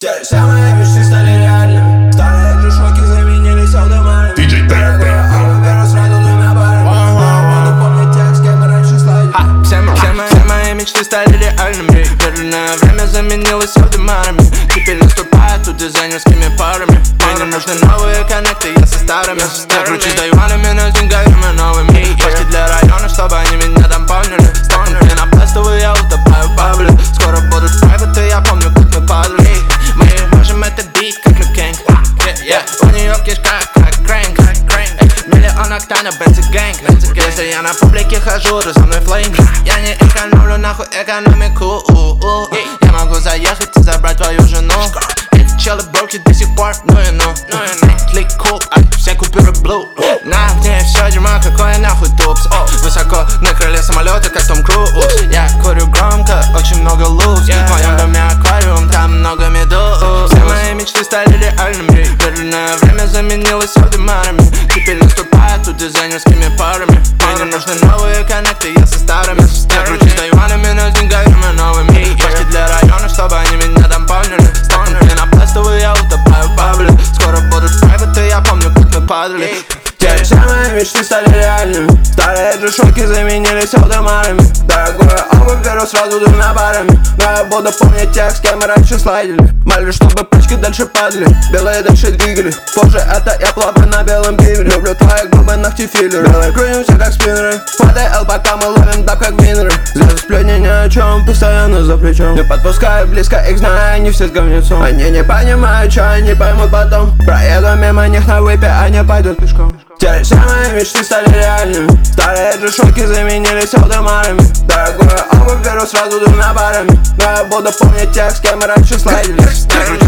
Теперь все мои мечты стали реальными. Старые же шоки заменились аудиомарами. Дорогое албум беру сразу двумя парами. Буду помнить тех, с кем мы раньше слайдили. Все мои мечты стали реальными. Медленное время заменилось аудиомарами. Теперь наступает тут дизайнерскими парами. Мне не нужны новые коннекты, я со старыми. Я кручусь за юанями, но с деньгами новыми. Почти для района, чтобы они меня там помнили. Стаком мне на пластовый, я утопаю в бабле. Скоро будут прайваты, я помню, как мы падали. Мы можем это бить, как Люк Кинг. У нее кишка, как крэнк. Миллион октана, бензи гэнг. Если я на публике хожу, то со мной флейм. Я не экономлю нахуй экономику. Я могу заехать и забрать твою жену. Эти челы броки до сих пор, ну и ну. Клик кул, все купюры блу. На мне все дерьмо, какой нахуй тупс. Высоко на крыле самолета, как Том Круз. Я курю громко, очень много луз. В моем доме аквариум, там много медуз. Все мои мечты стали реальными. Медленное время заменилось аудиомарами. Теперь наступает тут дизайнерскими парами. Мне не нужны новые коннекты, я со старыми. Я кручусь за юанями, но с деньгами новыми. Почти для района, чтобы они меня там помнили. Стаком мне на пластовый, я утопаю в бабле. Скоро будут прайваты, я помню, как мы падали. Теперь все мои мечты стали реальными. Старые же шоки заменились аудиомарами. Дорогое албум беру сразу двумя парами. Но я буду помнить тех, с кем мы раньше слайдили. Молюсь, чтобы пачки дальше падали, белые дальше двигали. Позже это я плаваю на белом бивере. Люблю твои губы, ногти филлеры. Белые крутимся как спиннеры. Хватай L, пока мы ловим даб как винеры. Звезды сплетни ни о чем, постоянно за плечом. Не подпускаю близко, их знаю, они все с говнецом. Они не понимают, что они поймут потом. Проеду мимо них на выпе, они пойдут пешком. Теперь все мои мечты стали реальными. Старые же шоки заменились аудиомарами. Дорогое албум беру сразу двумя парами. Но я буду помнить тех, с кем мы раньше слайдили.